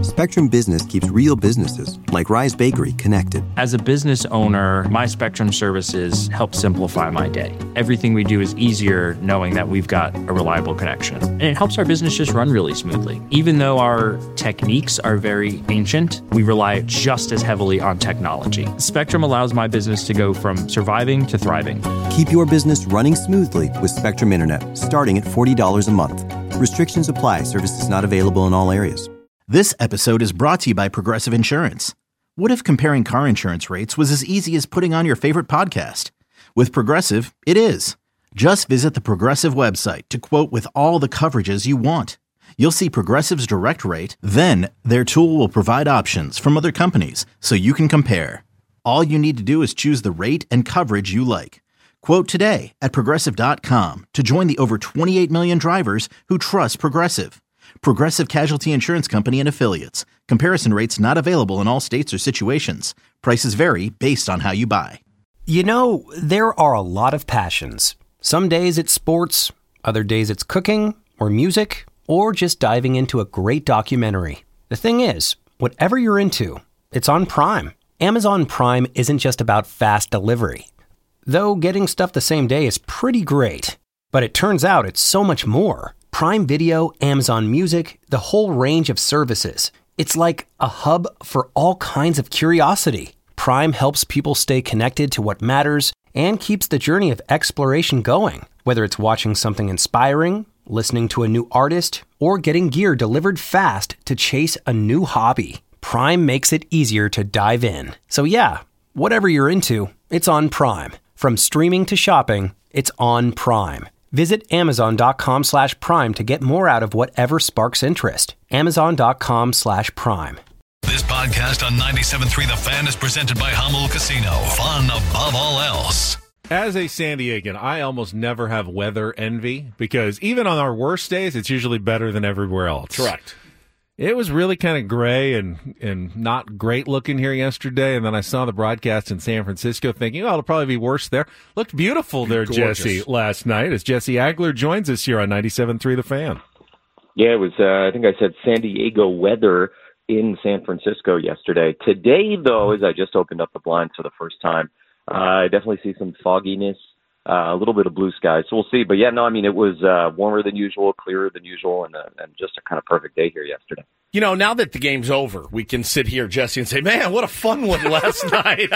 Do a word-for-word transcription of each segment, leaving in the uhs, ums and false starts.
Spectrum Business keeps real businesses, like Rise Bakery, connected. As a business owner, my Spectrum services help simplify my day. Everything we do is easier knowing that we've got a reliable connection. And it helps our business just run really smoothly. Even though our techniques are very ancient, we rely just as heavily on technology. Spectrum allows my business to go from surviving to thriving. Keep your business running smoothly with Spectrum Internet, starting at forty dollars a month. Restrictions apply. Services not available in all areas. This episode is brought to you by Progressive Insurance. What if comparing car insurance rates was as easy as putting on your favorite podcast? With Progressive, it is. Just visit the Progressive website to quote with all the coverages you want. You'll see Progressive's direct rate, then their tool will provide options from other companies so you can compare. All you need to do is choose the rate and coverage you like. Quote today at Progressive dot com to join the over twenty-eight million drivers who trust Progressive. Progressive Casualty Insurance Company and Affiliates. Comparison rates not available in all states or situations. Prices vary based on how you buy. You know, there are a lot of passions. Some days it's sports, other days it's cooking or music, or just diving into a great documentary. The thing is, whatever you're into, it's on Prime. Amazon Prime isn't just about fast delivery. Though getting stuff the same day is pretty great. But it turns out it's so much more. Prime Video, Amazon Music, the whole range of services. It's like a hub for all kinds of curiosity. Prime helps people stay connected to what matters and keeps the journey of exploration going. Whether it's watching something inspiring, listening to a new artist, or getting gear delivered fast to chase a new hobby, Prime makes it easier to dive in. So yeah, whatever you're into, it's on Prime. From streaming to shopping, it's on Prime. Visit Amazon.com slash Prime to get more out of whatever sparks interest. Amazon.com slash Prime. This podcast on ninety-seven point three The Fan is presented by Hamel Casino. Fun above all else. As a San Diegan, I almost never have weather envy because even on our worst days, it's usually better than everywhere else. Correct. It was really kind of gray and, and not great looking here yesterday, and then I saw the broadcast in San Francisco thinking, oh, it'll probably be worse there. Looked beautiful there, Gorgeous. Jesse, last night as Jesse Agler joins us here on ninety-seven point three The Fan. Yeah, it was, uh, I think I said San Diego weather in San Francisco yesterday. Today, though, as I just opened up the blinds for the first time, uh, I definitely see some fogginess. Uh, a little bit of blue sky, so we'll see. But yeah, no, I mean, it was uh, warmer than usual, clearer than usual, and, uh, and just a kind of perfect day here yesterday. You know, now that the game's over, we can sit here, Jesse, and say, man, what a fun one last night.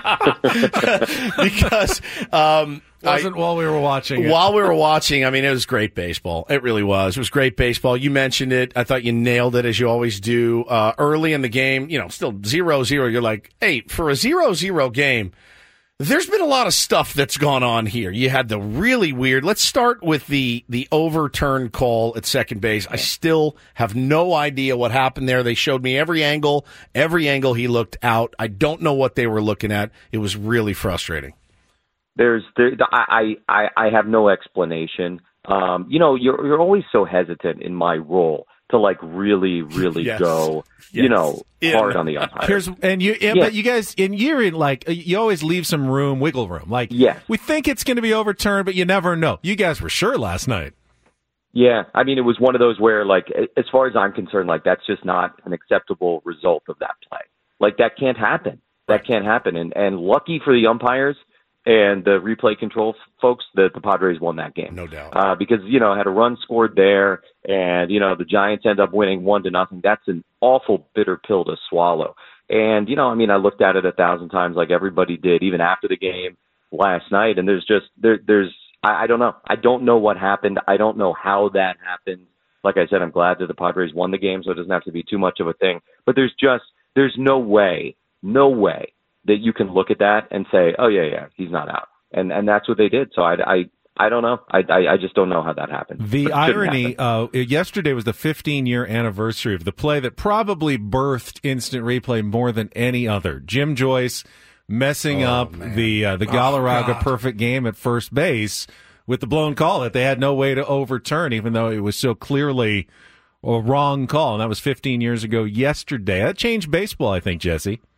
Because um, wasn't I, while we were watching. While it. we were watching, I mean, it was great baseball. It really was. It was great baseball. You mentioned it. I thought you nailed it, as you always do. Uh, early in the game, you know, still zero zero. You're like, hey, for a zero zero game, there's been a lot of stuff that's gone on here. You had the really weird. Let's start with the the overturned call at second base. I still have no idea what happened there. They showed me every angle, every angle he looked out. I don't know what they were looking at. It was really frustrating. There's, there, I, I, I have no explanation. Um, you know, you're you're always so hesitant in my role to like really, really yes. go, yes. you know, yeah. hard on the umpire. Here's and you, yeah, yeah. but you guys, and you're in like you always leave some room, wiggle room. Like, yes. we think it's going to be overturned, but you never know. You guys were sure last night. Yeah, I mean, it was one of those where, like, as far as I'm concerned, like that's just not an acceptable result of that play. Like that can't happen. That can't happen. And and lucky for the umpires and the replay control folks that the Padres won that game. No doubt. Uh, because, you know, had a run scored there and, you know, the Giants end up winning one to nothing. That's an awful bitter pill to swallow. And, you know, I mean, I looked at it a thousand times like everybody did, even after the game last night. And there's just, there, there's, I, I don't know. I don't know what happened. I don't know how that happened. Like I said, I'm glad that the Padres won the game, so it doesn't have to be too much of a thing. But there's just, there's no way, no way that you can look at that and say, oh, yeah, yeah, he's not out. And and that's what they did. So I, I, I don't know. I, I, I just don't know how that happened. The irony, uh, yesterday was the fifteen-year anniversary of the play that probably birthed instant replay more than any other. Jim Joyce messing oh, up man. the uh, the Galarraga oh, perfect game at first base with the blown call that they had no way to overturn, even though it was so clearly a wrong call. And that was fifteen years ago yesterday. That changed baseball, I think, Jesse.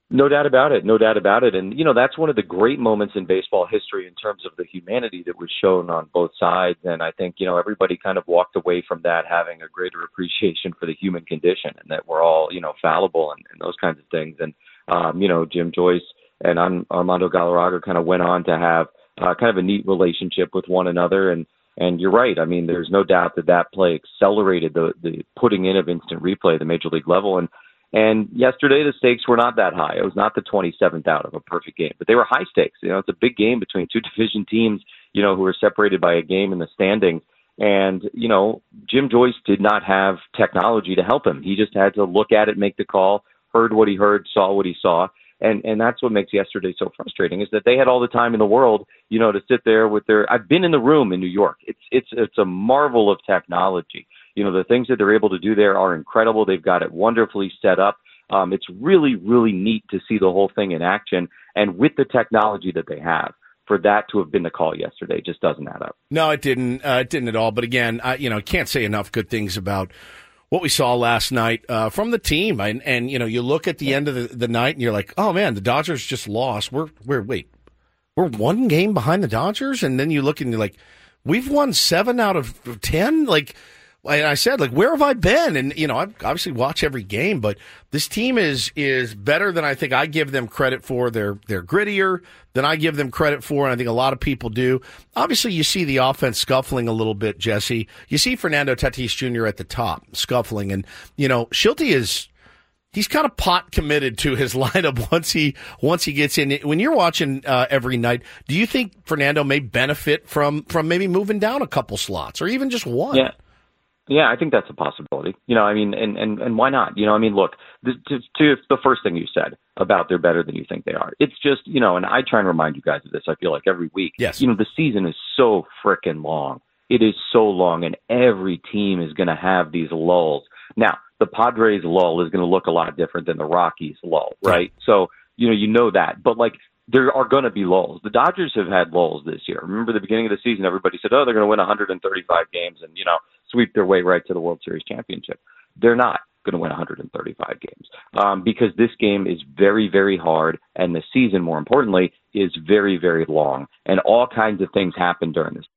No doubt about it. No doubt about it. And, you know, that's one of the great moments in baseball history in terms of the humanity that was shown on both sides. And I think, you know, everybody kind of walked away from that having a greater appreciation for the human condition and that we're all, you know, fallible and, and those kinds of things. And, um, you know, Jim Joyce and Armando Galarraga kind of went on to have uh, kind of a neat relationship with one another. And, and you're right. I mean, there's no doubt that that play accelerated the, the putting in of instant replay at the major league level. And, And yesterday, the stakes were not that high. It was not the twenty-seventh out of a perfect game, but they were high stakes. You know, it's a big game between two division teams, you know, who are separated by a game in the standings. And, you know, Jim Joyce did not have technology to help him. He just had to look at it, make the call, heard what he heard, saw what he saw. And and that's what makes yesterday so frustrating is that they had all the time in the world, you know, to sit there with their, I've been in the room in New York. It's, it's, it's a marvel of technology. You know, the things that they're able to do there are incredible. They've got it wonderfully set up. Um, it's really, really neat to see the whole thing in action. And with the technology that they have, for that to have been the call yesterday just doesn't add up. No, it didn't. Uh, it didn't at all. But again, I, you know, can't say enough good things about what we saw last night uh, from the team. And, and, you know, you look at the end of the, the night and you're like, oh, man, the Dodgers just lost. We're, we're, wait, we're one game behind the Dodgers? And then you look and you're like, we've won seven out of ten? Like, and I said, like, where have I been? And, you know, I obviously watch every game, but this team is is better than I think I give them credit for. They're, they're grittier than I give them credit for, and I think a lot of people do. Obviously, you see the offense scuffling a little bit, Jesse. You see Fernando Tatis Junior at the top scuffling, and, you know, Schilte is he's kind of pot committed to his lineup once he once he gets in. When you're watching uh, every night, do you think Fernando may benefit from, from maybe moving down a couple slots or even just one? Yeah. Yeah, I think that's a possibility. You know, I mean, and, and, and why not? You know, I mean, look, the, to, to the first thing you said about they're better than you think they are. It's just, you know, and I try and remind you guys of this, I feel like every week. Yes. You know, the season is so frickin' long. It is so long, and every team is going to have these lulls. Now, the Padres lull is going to look a lot different than the Rockies lull, right? Yeah. So, you know, you know that. But, like, there are going to be lulls. The Dodgers have had lulls this year. Remember the beginning of the season, everybody said, oh, they're going to win one hundred thirty-five games and, you know, sweep their way right to the World Series championship. They're not going to win one hundred thirty-five games um, because this game is very, very hard, and the season, more importantly, is very, very long, and all kinds of things happen during this.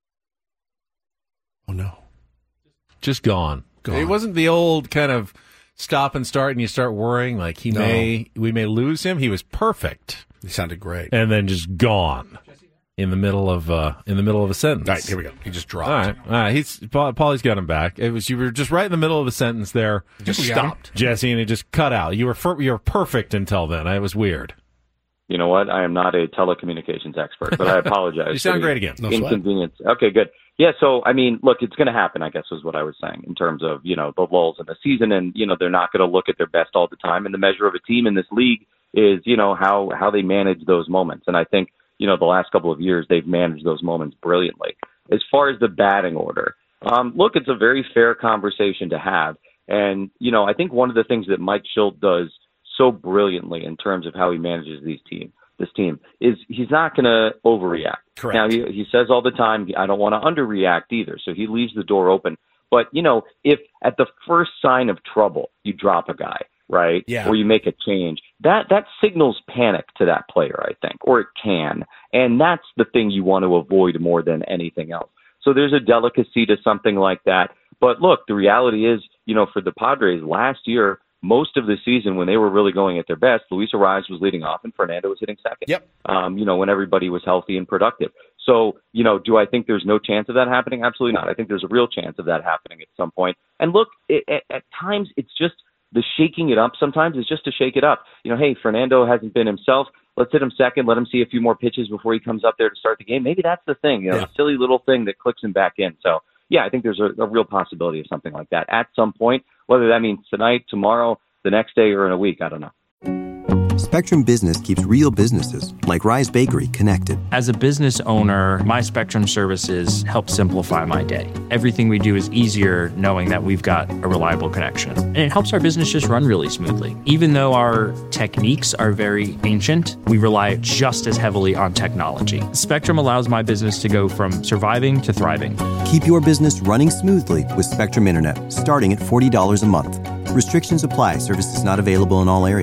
Oh, no. Just gone. gone. It wasn't the old kind of stop and start and you start worrying like he no. may we may lose him. He was perfect. He sounded great. And then just gone in the middle of uh, in the middle of a sentence. All right, here we go. He just dropped. All right, all right. He's Paulie's got him back. It was you were just right in the middle of a sentence there. Just stopped, Jesse, and it just cut out. You were fir- you were perfect until then. It was weird. You know what? I am not a telecommunications expert, but I apologize. You sound great again. No inconvenience. Sweat. Okay, good. Yeah, so, I mean, look, it's going to happen, I guess, is what I was saying, in terms of, you know, the lulls in the season. And, you know, they're not going to look at their best all the time. And the measure of a team in this league is, you know, how, how they manage those moments. And I think, you know, the last couple of years, they've managed those moments brilliantly. As far as the batting order, um, look, it's a very fair conversation to have. And, you know, I think one of the things that Mike Shildt does so brilliantly in terms of how he manages these teams, this team, is he's not going to overreact. Correct. Now, he, he says all the time, I don't want to underreact either. So he leaves the door open. But, you know, if at the first sign of trouble, you drop a guy, right? Yeah. Or you make a change, that, that signals panic to that player, I think, or it can. And that's the thing you want to avoid more than anything else. So there's a delicacy to something like that. But look, the reality is, you know, for the Padres last year, most of the season when they were really going at their best, Luis Arraez was leading off and Fernando was hitting second. Yep. Um, you know, when everybody was healthy and productive. So, you know, do I think there's no chance of that happening? Absolutely not. I think there's a real chance of that happening at some point. And look, it, at, at times it's just the shaking it up. Sometimes it's just to shake it up. You know, hey, Fernando hasn't been himself. Let's hit him second. Let him see a few more pitches before he comes up there to start the game. Maybe that's the thing, you know, yeah. the silly little thing that clicks him back in. So, yeah, I think there's a, a real possibility of something like that at some point, whether that means tonight, tomorrow, the next day, or in a week. I don't know. Spectrum Business keeps real businesses, like Rise Bakery, connected. As a business owner, my Spectrum services help simplify my day. Everything we do is easier knowing that we've got a reliable connection. And it helps our business just run really smoothly. Even though our techniques are very ancient, we rely just as heavily on technology. Spectrum allows my business to go from surviving to thriving. Keep your business running smoothly with Spectrum Internet, starting at forty dollars a month. Restrictions apply. Services not available in all areas.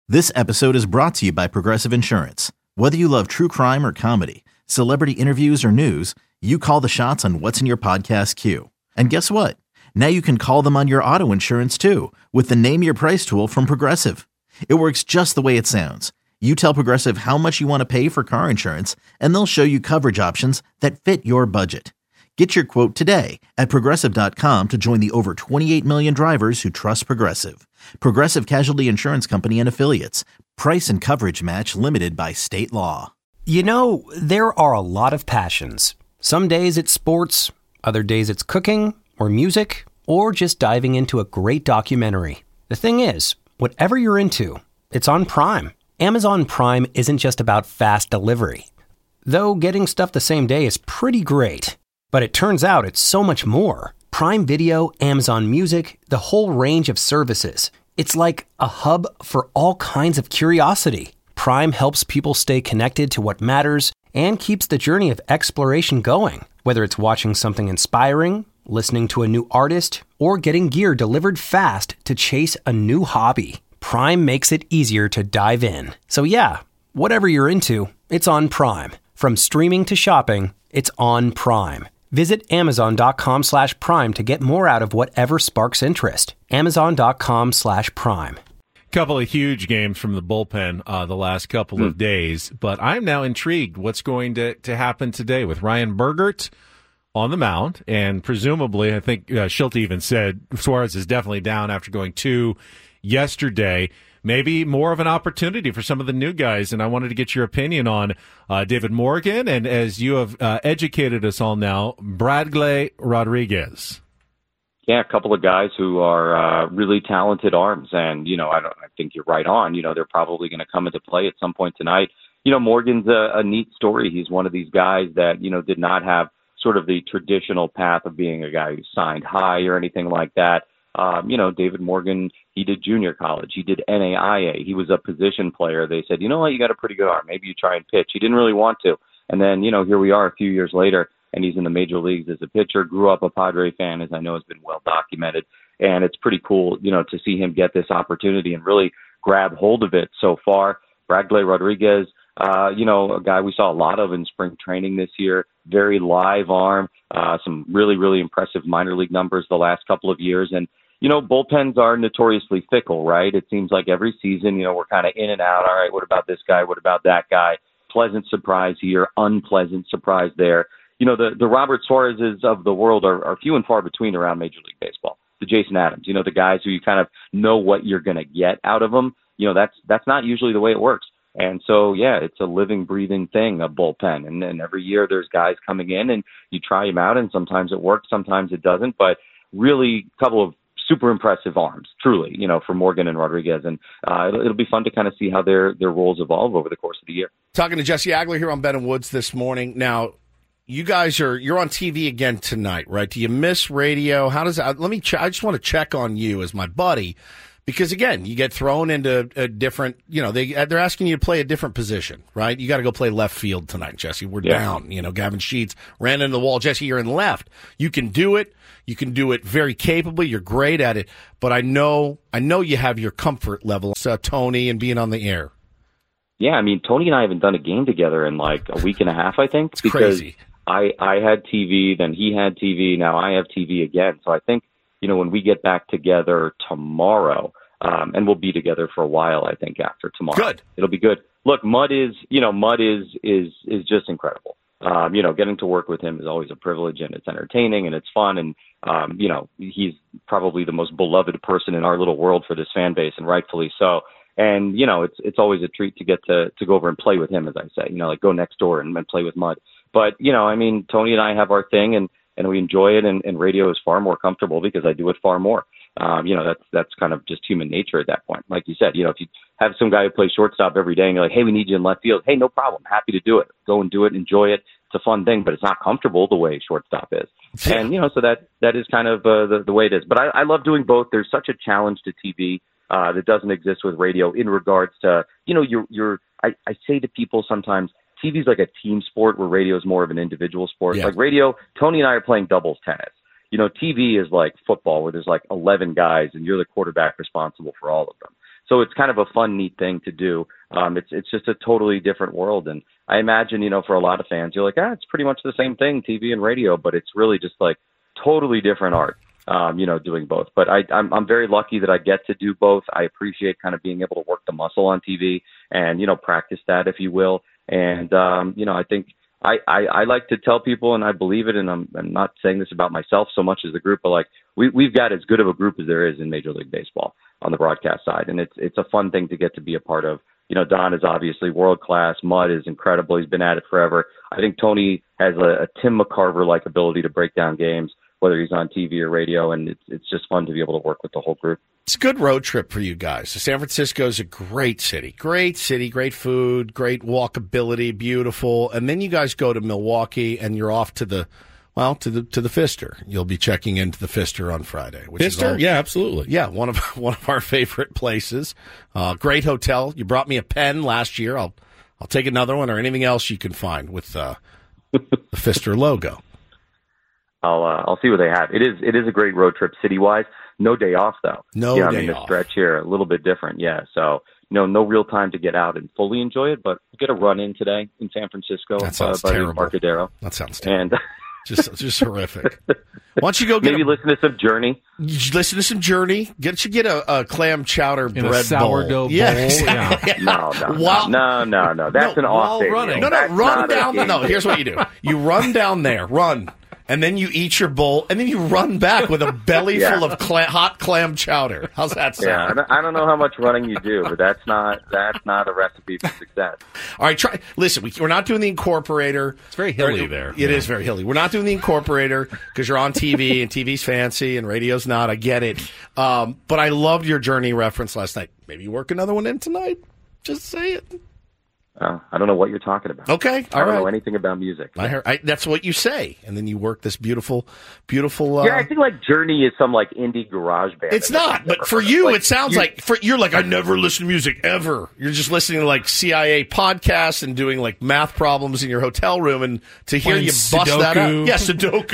This episode is brought to you by Progressive Insurance. Whether you love true crime or comedy, celebrity interviews or news, you call the shots on what's in your podcast queue. And guess what? Now you can call them on your auto insurance too with the Name Your Price tool from Progressive. It works just the way it sounds. You tell Progressive how much you want to pay for car insurance, and they'll show you coverage options that fit your budget. Get your quote today at Progressive dot com to join the over twenty-eight million drivers who trust Progressive. Progressive Casualty Insurance Company and Affiliates. Price and coverage match limited by state law. You know, there are a lot of passions. Some days it's sports, other days it's cooking or music, or just diving into a great documentary. The thing is, whatever you're into, it's on Prime. Amazon Prime isn't just about fast delivery. Though getting stuff the same day is pretty great. But it turns out it's so much more. Prime Video, Amazon Music, the whole range of services. It's like a hub for all kinds of curiosity. Prime helps people stay connected to what matters and keeps the journey of exploration going. Whether it's watching something inspiring, listening to a new artist, or getting gear delivered fast to chase a new hobby, Prime makes it easier to dive in. So yeah, whatever you're into, it's on Prime. From streaming to shopping, it's on Prime. Visit Amazon.com slash Prime to get more out of whatever sparks interest. Amazon.com slash Prime. Couple of huge games from the bullpen uh, the last couple of days, but I'm now intrigued what's going to, to happen today with Ryan Burgert on the mound, and presumably, I think uh, Schulte even said Suarez is definitely down after going two yesterday. Maybe more of an opportunity for some of the new guys, and I wanted to get your opinion on uh, David Morgan, and as you have uh, educated us all now, Bradley Rodriguez. Yeah, a couple of guys who are uh, really talented arms, and you know, I don't. I think you're right on. You know, they're probably going to come into play at some point tonight. You know, Morgan's a, a neat story. He's one of these guys that you know did not have sort of the traditional path of being a guy who signed high or anything like that. Um, you know, David Morgan, he did junior college. He did N A I A. He was a position player. They said, you know what, you got a pretty good arm. Maybe you try and pitch. He didn't really want to. And then, you know, here we are a few years later, and he's in the major leagues as a pitcher. Grew up a Padre fan, as I know has been well documented. And it's pretty cool, you know, to see him get this opportunity and really grab hold of it so far. Bradley Rodriguez, uh, you know, a guy we saw a lot of in spring training this year. Very live arm, uh, some really, really impressive minor league numbers the last couple of years. And, you know, bullpens are notoriously fickle, right? It seems like every season, you know, we're kind of in and out. All right, what about this guy? What about that guy? Pleasant surprise here, unpleasant surprise there. You know, the, the Robert Suarez's of the world are, are few and far between around Major League Baseball. The Jason Adams, you know, the guys who you kind of know what you're going to get out of them. You know, that's that's not usually the way it works. And so, yeah, it's a living, breathing thing, a bullpen. And then every year there's guys coming in and you try them out, and sometimes it works, sometimes it doesn't. But really, a couple of super impressive arms, truly, you know, for Morgan and Rodriguez. And uh, it'll, it'll be fun to kind of see how their, their roles evolve over the course of the year. Talking to Jesse Agler here on Ben and Woods this morning. Now, you guys are, you're on T V again tonight, right? Do you miss radio? How does that, let me, ch- I just want to check on you as my buddy, because again, you get thrown into a different, you know, they, they're asking you to play a different position, right? You got to go play left field tonight, Jesse. We're yeah. down, you know, Gavin Sheets ran into the wall. Jesse, you're in left. You can do it. You can do it very capably. You're great at it. But I know, I know you have your comfort level, so Tony, and being on the air. Yeah, I mean, Tony and I haven't done a game together in like a week and a half, I think. It's because crazy. I, I had T V, then he had T V, now I have T V again. So I think, you know, when we get back together tomorrow, um, and we'll be together for a while, I think, after tomorrow. Good. It'll be good. Look, Mud is, you know, Mud is, is, is just incredible. Um, you know, getting to work with him is always a privilege, and it's entertaining and it's fun. And, um, you know, he's probably the most beloved person in our little world for this fan base, and rightfully so. And, you know, it's, it's always a treat to get to, to go over and play with him, as I say, you know, like go next door and, and play with Mud. But, you know, I mean, Tony and I have our thing, and, and we enjoy it, and, and radio is far more comfortable because I do it far more. Um, you know, that's, that's kind of just human nature at that point. Like you said, you know, if you have some guy who plays shortstop every day and you're like, hey, we need you in left field. Hey, no problem. Happy to do it. Go and do it. Enjoy it. It's a fun thing, but it's not comfortable the way shortstop is. Yeah. And, you know, so that, that is kind of uh, the, the way it is. But I, I love doing both. There's such a challenge to T V uh, that doesn't exist with radio in regards to, you know, you're, you're, I, I say to people sometimes, T V is like a team sport where radio is more of an individual sport. Yeah. Like radio, Tony and I are playing doubles tennis. You know, T V is like football where there's like eleven guys and you're the quarterback responsible for all of them. So it's kind of a fun, neat thing to do. Um, it's it's just a totally different world. And I imagine, you know, for a lot of fans, you're like, ah, it's pretty much the same thing, T V and radio, but it's really just like totally different art, um, you know, doing both. But I, I'm, I'm very lucky that I get to do both. I appreciate kind of being able to work the muscle on T V and, you know, practice that, if you will. And, um, you know, I think I, I, I like to tell people, and I believe it, and I'm, I'm not saying this about myself so much as the group, but like we, we've got as good of a group as there is in Major League Baseball on the broadcast side. And it's, it's a fun thing to get to be a part of. You know, Don is obviously world class. Mud is incredible. He's been at it forever. I think Tony has a, a Tim McCarver-like ability to break down games, whether he's on T V or radio, and it's it's just fun to be able to work with the whole group. It's a good road trip for you guys. San Francisco is a great city. Great city, great food, great walkability, beautiful. And then you guys go to Milwaukee, and you're off to the, well, to the to the Pfister. You'll be checking into the Pfister on Friday. Which Pfister? Is all, yeah, absolutely. Yeah, one of one of our favorite places. Uh, great hotel. You brought me a pen last year. I'll I'll take another one or anything else you can find with uh, the Pfister logo. I'll uh, I'll see what they have. It is it is a great road trip city wise. No day off though. No yeah, day I mean, the off. stretch here a little bit different. Yeah, so you know, no real time to get out and fully enjoy it. But we get a run in today in San Francisco. That sounds uh, by terrible. Embarcadero. That sounds terrible. And just just horrific. Why don't you go get maybe a, listen to some Journey? listen to some Journey? Get you get a, a clam chowder In bread a sourdough bowl. bowl. Yeah, Yeah. yeah. No, no, While- no, no, no. That's No, an while off day. running. No, no, That's run not a down. game No, day. here's what you do. You run down there, run, and then you eat your bowl, and then you run back with a belly Yeah. full of cla- hot clam chowder. How's that sound? Yeah, I don't- I don't know how much running you do, but that's not that's not a recipe for success. All right, try. Listen, we, we're not doing the Incorporator. It's very hilly Or- there. It is very hilly. We're not doing the Incorporator because you're on T V and T V's fancy and radio's not. I get it. Um, but I loved your Journey reference last night. Maybe you work another one in tonight. Just say it. Uh, I don't know what you're talking about. Okay, I all don't right. know anything about music. I heard. I, that's what you say, and then you work this beautiful, beautiful. Uh, Yeah, I think like Journey is some like indie garage band. It's that not, I've but never for heard of. you, Like, it sounds you- like for you're like I never listen to music ever. You're just listening to like C I A podcasts and doing like math problems in your hotel room, and to hear Playing you bust that out, Sudoku. yeah,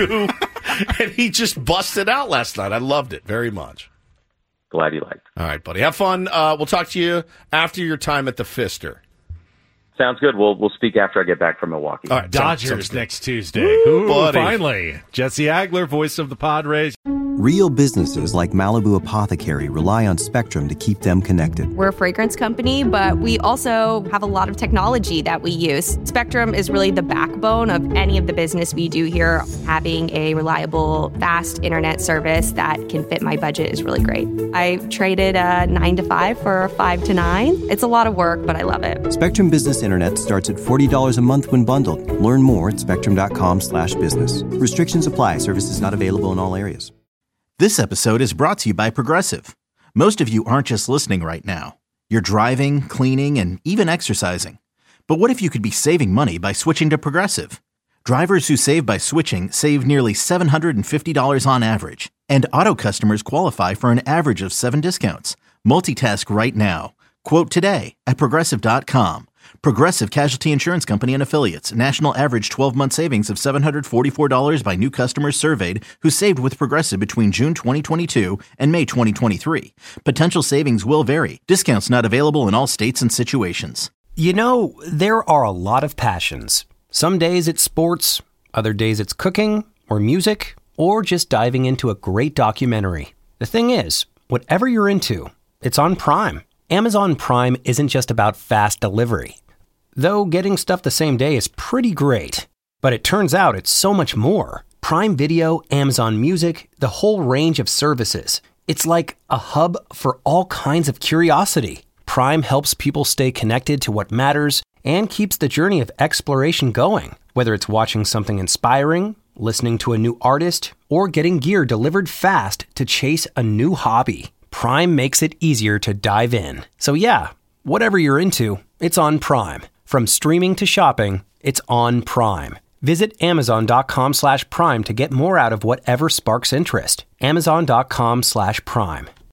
Sudoku, and he just busted out last night. I loved it very much. Glad you liked. All right, buddy, have fun. Uh, we'll talk to you after your time at the Pfister. Sounds good. We'll we'll speak after I get back from Milwaukee. All right, sounds- sounds Dodgers good. next Tuesday. Ooh, buddy. finally. Jesse Agler, voice of the Padres. Real businesses like Malibu Apothecary rely on Spectrum to keep them connected. We're a fragrance company, but we also have a lot of technology that we use. Spectrum is really the backbone of any of the business we do here. Having a reliable, fast internet service that can fit my budget is really great. I traded a nine to five for a five to nine. It's a lot of work, but I love it. Spectrum Business Internet starts at forty dollars a month when bundled. Learn more at spectrum.com slash business. Restrictions apply. Services not available in all areas. This episode is brought to you by Progressive. Most of you aren't just listening right now. You're driving, cleaning, and even exercising. But what if you could be saving money by switching to Progressive? Drivers who save by switching save nearly seven hundred fifty dollars on average. And auto customers qualify for an average of seven discounts. Multitask right now. Quote today at Progressive dot com. Progressive Casualty Insurance Company and Affiliates. National average twelve-month savings of seven hundred forty-four dollars by new customers surveyed who saved with Progressive between June twenty twenty-two and May twenty twenty-three. Potential savings will vary. Discounts not available in all states and situations. You know, there are a lot of passions. Some days it's sports, other days it's cooking, or music, or just diving into a great documentary. The thing is, whatever you're into, it's on Prime. Amazon Prime isn't just about fast delivery. Though getting stuff the same day is pretty great. But it turns out it's so much more. Prime Video, Amazon Music, the whole range of services. It's like a hub for all kinds of curiosity. Prime helps people stay connected to what matters and keeps the journey of exploration going. Whether it's watching something inspiring, listening to a new artist, or getting gear delivered fast to chase a new hobby. Prime makes it easier to dive in. So yeah, whatever you're into, it's on Prime. From streaming to shopping, it's on Prime. Visit amazon.com slash prime to get more out of whatever sparks interest. Amazon.com slash prime.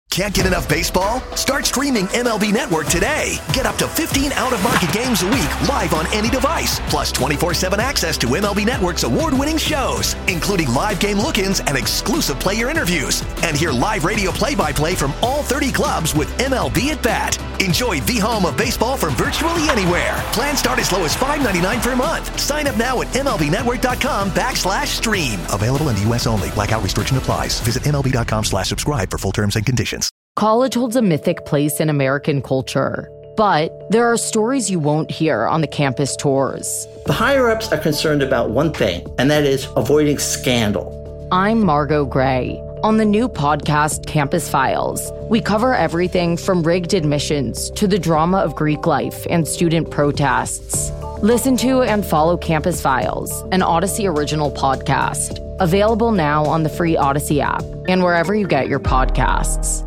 Can't get enough baseball? Start streaming M L B Network today. Get up to fifteen out-of-market games a week live on any device, plus twenty-four seven access to M L B Network's award-winning shows, including live game look-ins and exclusive player interviews. And hear live radio play-by-play from all thirty clubs with M L B at Bat. Enjoy the home of baseball from virtually anywhere. Plans start as low as five dollars and ninety-nine cents per month. Sign up now at MLBnetwork.com backslash stream. Available in the U S only. Blackout restriction applies. Visit MLB.com slash subscribe for full terms and conditions. College holds a mythic place in American culture, but there are stories you won't hear on the campus tours. The higher-ups are concerned about one thing, and that is avoiding scandal. I'm Margot Gray. On the new podcast, Campus Files, we cover everything from rigged admissions to the drama of Greek life and student protests. Listen to and follow Campus Files, an Odyssey original podcast. Available now on the free Odyssey app and wherever you get your podcasts.